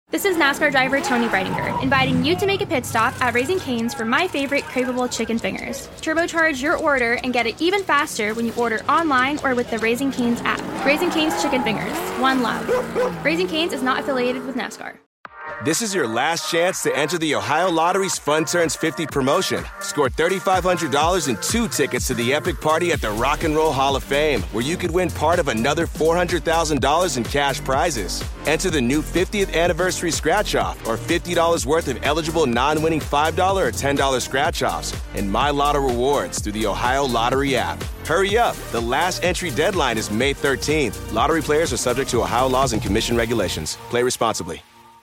This is NASCAR driver Tony Breidinger, inviting you to make a pit stop at Raising Cane's for my favorite craveable chicken fingers. Turbocharge your order and get it even faster when you order online or with the Raising Cane's app. Raising Cane's Chicken Fingers, one love. Raising Cane's is not affiliated with NASCAR. This is your last chance to enter the Ohio Lottery's Fun Turns 50 promotion. Score $3,500 and 2 tickets to the epic party at the Rock and Roll Hall of Fame, where you could win part of another $400,000 in cash prizes. Enter the new 50th anniversary scratch-off or $50 worth of eligible non-winning $5 or $10 scratch-offs and My Lotto rewards through the Ohio Lottery app. Hurry up. The last entry deadline is May 13th. Lottery players are subject to Ohio laws and commission regulations. Play responsibly.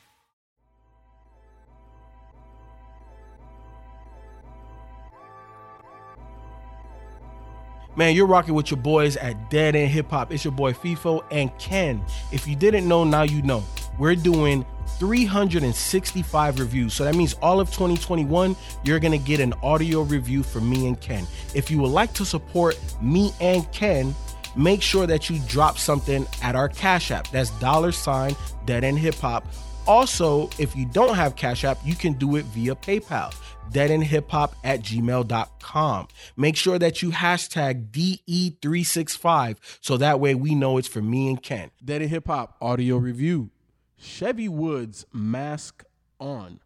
Man, you're rocking with your boys at Dead End Hip Hop. It's your boy FIFO and Ken. If you didn't know, now you know. We're doing 365 reviews. So that means all of 2021, you're going to get an audio review from me and Ken. If you would like to support me and Ken, make sure that you drop something at our Cash App. That's $ Dead End Hip Hop. Also, if you don't have Cash App, you can do it via PayPal. deadendhiphop@gmail.com. Make sure that you hashtag DE365 so that way we know it's for me and Ken. Dead End Hip Hop audio review. Chevy Woods Mask On.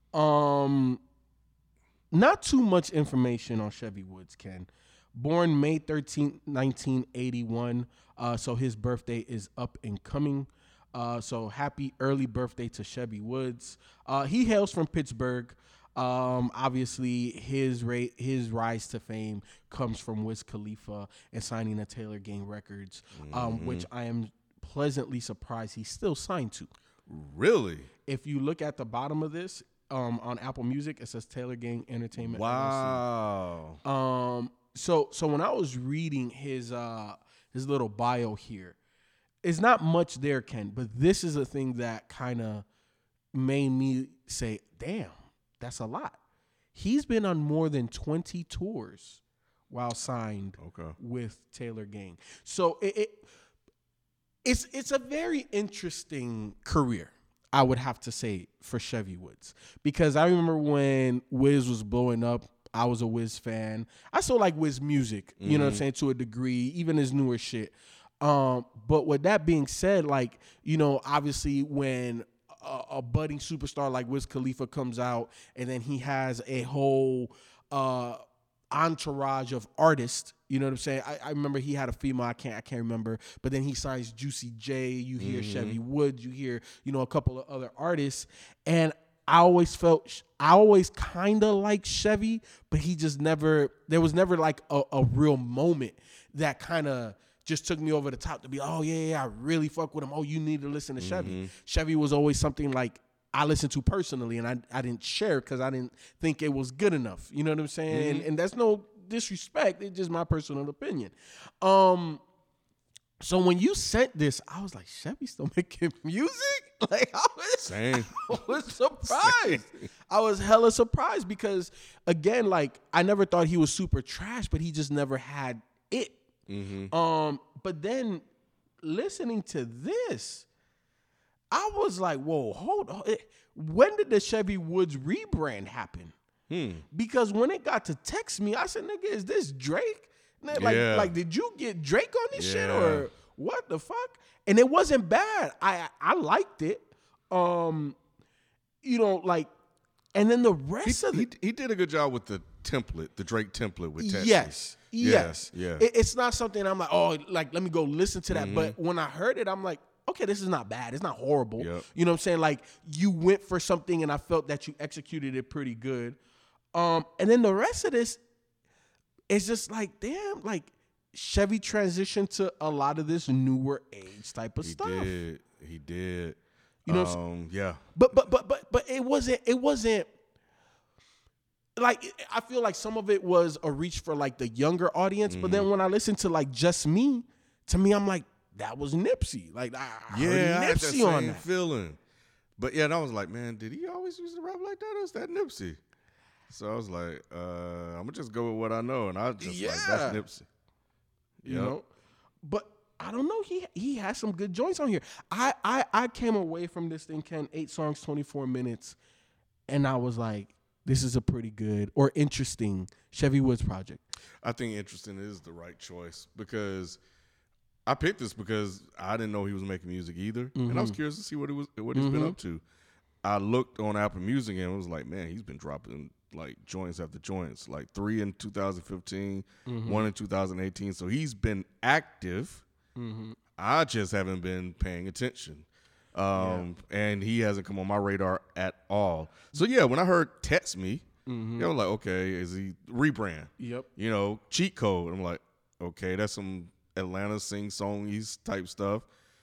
Not too much information on Chevy Woods, Ken. Born May 13th, 1981. So his birthday is up and coming. So happy early birthday to Chevy Woods. He hails from Pittsburgh. Obviously his rise to fame comes from Wiz Khalifa and signing to Taylor Gang Records, which I am pleasantly surprised he's still signed to. Really? If you look at the bottom of this, on Apple Music, it says Taylor Gang Entertainment. Wow. LLC. So when I was reading his little bio here, it's not much there, Ken, but this is a thing that kind of made me say, damn, that's a lot. He's been on more than 20 tours while signed with Taylor Gang. So it's a very interesting career, I would have to say, for Chevy Woods. Because I remember when Wiz was blowing up, I was a Wiz fan. I still like Wiz music, you know what I'm saying, to a degree, even his newer shit. But with that being said, like, you know, obviously when a budding superstar like Wiz Khalifa comes out and then he has a whole entourage of artists, you know what I'm saying? I remember he had a female, I can't remember, but then he signs Juicy J, you hear Chevy Woods, you hear, you know, a couple of other artists, and I always kind of liked Chevy, but he just never, there was never like a real moment that kind of just took me over the top to be, oh, yeah, I really fuck with him. Oh, you need to listen to Chevy. Chevy was always something like I listened to personally, and I didn't share because I didn't think it was good enough. You know what I'm saying? And that's no disrespect. It's just my personal opinion. So when you sent this, I was like, Chevy still making music? Like, I was surprised. I was hella surprised because, again, like, I never thought he was super trash, but he just never had it. But then listening to this, I was like, whoa, hold on. When did the Chevy Woods rebrand happen? Because when it got to text me, I said, nigga, is this Drake? Like, did you get Drake on this shit or what the fuck? And it wasn't bad. I liked it. You know, like, and then the rest of it. He did a good job with the template, the Drake template with Texas. Yes. Yeah. It's not something I'm like, oh, like, let me go listen to that. But when I heard it, I'm like, okay, this is not bad. It's not horrible. Yep. You know what I'm saying? Like, you went for something and I felt that you executed it pretty good. And then the rest of this is just like, damn, like, Chevy transitioned to a lot of this newer age type of stuff. He did. You know what I'm saying? Yeah. But it wasn't like, I feel like some of it was a reach for like the younger audience, but then when I listened to like Just Me, to me, I'm like, that was Nipsey. Like, I heard I had that Nipsey same on that feeling. But yeah, and I was like, man, did he always used to rap like that, or is that Nipsey? So I was like, I'm gonna just go with what I know, and I was just like, that's Nipsey. You know? But I don't know. He has some good joints on here. I came away from this thing, Ken, 8 songs, 24 minutes, and I was like, this is a pretty good or interesting Chevy Woods project. I think interesting is the right choice because I picked this because I didn't know he was making music either, and I was curious to see what he's been up to. I looked on Apple Music and was like, man, he's been dropping like joints after joints, like 3 in 2015, 1 in 2018. So he's been active. I just haven't been paying attention. And he hasn't come on my radar at all. So yeah, when I heard Text Me, I was like, okay, is he rebrand? Yep. You know, Cheat Code. I'm like, okay, that's some Atlanta sing-songies type stuff.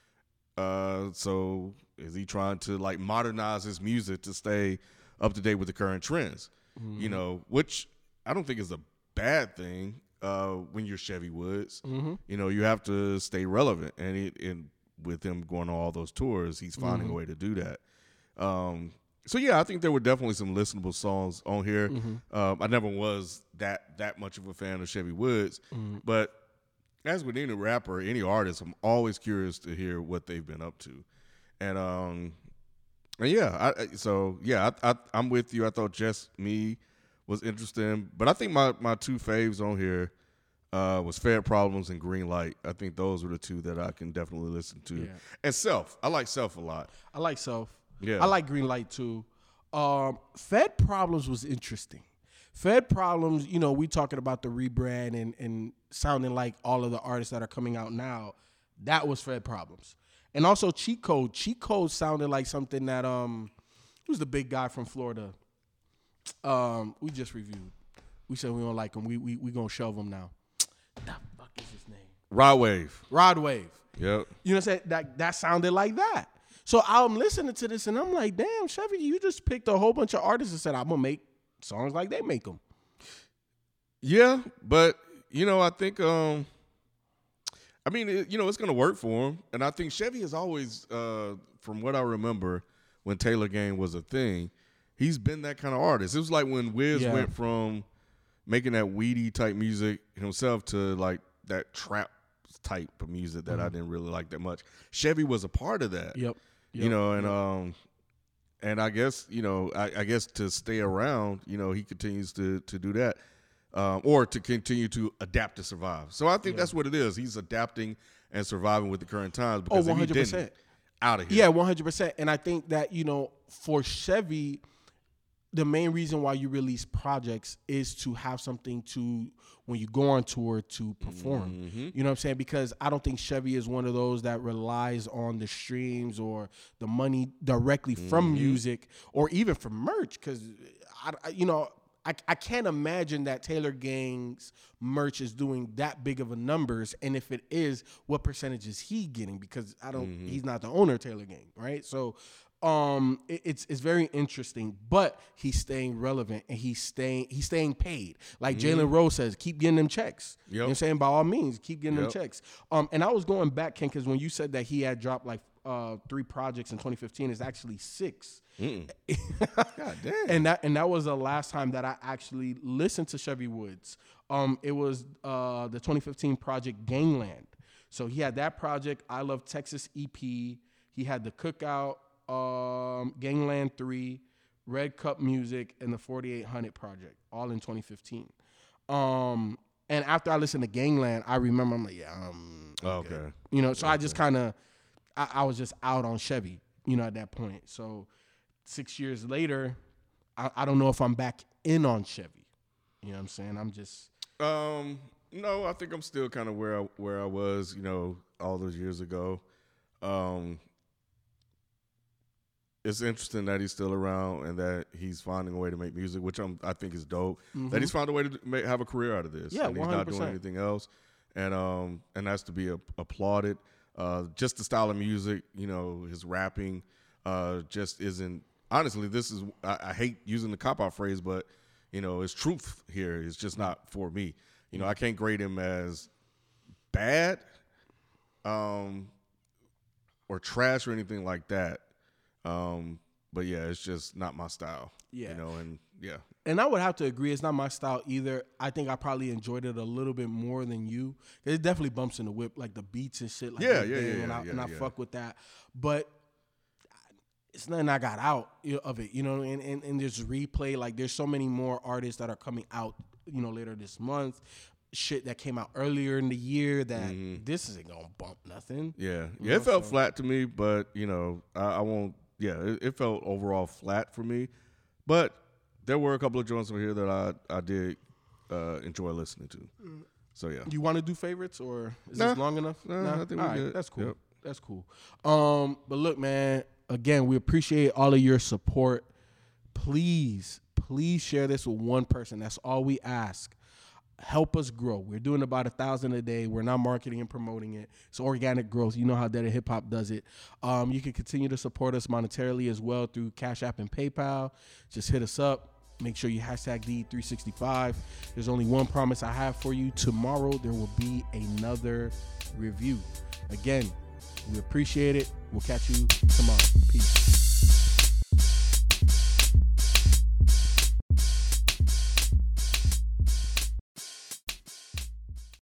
So is he trying to like modernize his music to stay up to date with the current trends? You know, which I don't think is a bad thing when you're Chevy Woods. You know, you have to stay relevant, and with him going on all those tours, he's finding a way to do that. So yeah, I think there were definitely some listenable songs on here. I never was that much of a fan of Chevy Woods, but as with any rapper, any artist, I'm always curious to hear what they've been up to. And yeah, I'm with you. I thought Just Me was interesting, but I think my two faves on here was Fed Problems and Green Light. I think those were the two that I can definitely listen to. Yeah. And Self. I like Self a lot. I like Self. Yeah. I like Green Light too. Fed Problems was interesting. Fed Problems, you know, we talking about the rebrand and sounding like all of the artists that are coming out now. That was Fed Problems. And also Cheat Code. Cheat Code sounded like something that who's the big guy from Florida? We just reviewed. We said we don't like him. We gonna shelve him now. The fuck is his name? Rod Wave. Yep. Yep. You know what I'm saying? That sounded like that. So I'm listening to this and I'm like, damn, Chevy, you just picked a whole bunch of artists and said, I'm gonna make songs like they make them. Yeah, but you know, I think I mean, it's going to work for him. And I think Chevy has always, from what I remember, when Taylor Gang was a thing, he's been that kind of artist. It was like when Wiz went from making that weedy type music himself to like that trap type of music that I didn't really like that much. Chevy was a part of that. Yep. You know, and I guess, I guess to stay around, he continues to do that. Or to continue to adapt to survive. So I think that's what it is. He's adapting and surviving with the current times because 100%. if he didn't, out of here. Yeah, 100%. And I think that, for Chevy, the main reason why you release projects is to have something to, when you go on tour, to perform. You know what I'm saying? Because I don't think Chevy is one of those that relies on the streams or the money directly from music or even from merch. Because, I can't imagine that Taylor Gang's merch is doing that big of a numbers, and if it is, what percentage is he getting? Because he's not the owner of Taylor Gang, right? So, it's very interesting, but he's staying relevant and he's staying paid. Like Jalen Rose says, keep getting them checks. You know what I'm saying? By all means, keep getting them checks. And I was going back, Ken, because when you said that he had dropped like 3 projects in 2015, it's actually 6. God damn. And that was the last time that I actually listened to Chevy Woods. It was the 2015 project Gangland. So he had that project, I Love Texas EP. He had the Cookout, Gangland 3, Red Cup Music, and the 4800 project, all in 2015. And after I listened to Gangland, I remember I'm like, okay. So I just kind of, I was just out on Chevy, at that point. So 6 years later, I don't know if I'm back in on Chevy. You know what I'm saying? I'm just no, I think I'm still kind of where I was, all those years ago. It's interesting that he's still around and that he's finding a way to make music, which I think is dope. That he's found a way to have a career out of this. Yeah, and he's 100%. not doing anything else, and that's to be applauded. Just the style of music, his rapping, just isn't. Honestly, this is I hate using the cop-out phrase, but it's truth here. It's just not for me. I can't grade him as bad, or trash or anything like that. But yeah, it's just not my style. Yeah. You know, and yeah. And I would have to agree, it's not my style either. I think I probably enjoyed it a little bit more than you. It definitely bumps in the whip, like the beats and shit. Like And I fuck with that. But it's nothing I got out of it, you know, and there's replay. Like, there's so many more artists that are coming out, you know, later this month. Shit that came out earlier in the year that this isn't going to bump nothing. Yeah. Yeah, it felt flat to me, but, you know, I won't. Yeah, it felt overall flat for me. But there were a couple of joints over here that I did enjoy listening to. So, yeah. You want to do favorites, or is this long enough? Nah, I think we're good. That's cool. Yep. That's cool. But look, man, again, we appreciate all of your support. Please share this with one person. That's all we ask. Help us grow. We're doing about 1,000 a day. We're not marketing and promoting it. It's organic growth. You know how Dead End Hip Hop does it. You can continue to support us monetarily as well through Cash App and PayPal. Just hit us up. Make sure you hashtag D365. There's only one promise I have for you. Tomorrow there will be another review. Again, we appreciate it. We'll catch you tomorrow. Peace.